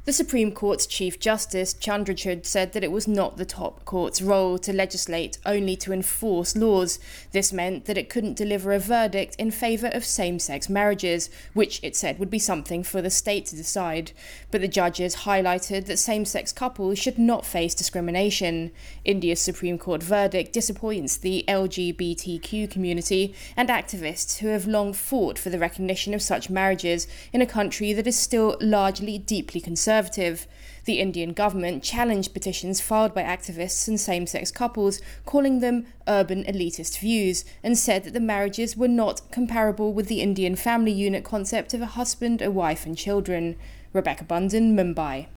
The Supreme Court's Chief Justice Chandrachud said that it was not the top court's role to legislate, only to enforce laws. This meant that it couldn't deliver a verdict in favour of same-sex marriages, which it said would be something for the state to decide. But the judges highlighted that same-sex couples should not face discrimination. India's Supreme Court verdict disappoints the LGBTQ community and activists who have long fought for the recognition of such marriages in a country that is still largely deeply conservative. The Indian government challenged petitions filed by activists and same-sex couples, calling them urban elitist views, and said that the marriages were not comparable with the Indian family unit concept of a husband, a wife and children. Rebecca Bunden, Mumbai.